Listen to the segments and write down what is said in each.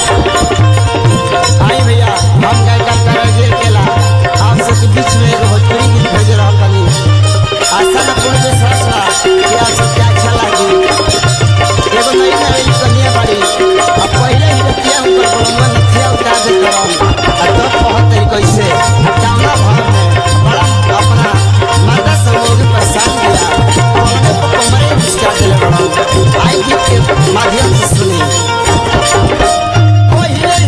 आई भैया हम गायक कराजिए केला आप सबके बीच में एक भोजपुरी गीत भेज रहा बनी। आशा न पूर्ण विश्वास बा कि आप सबके अच्छा लागी। एगो नई नई कन्या बाड़ी अब पहले ही रखिया उनकर बलुआ नथिया उतार दे करम आ तब बहुत तरीके से कामना भाव में बड़ा अपना माता समूह के परेशान किया हमने कमरे मुस्का दिले बड़ा आई गीत के माध्यम से सुनी। पहले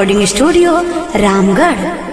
रिकॉर्डिंग स्टूडियो रामगढ़।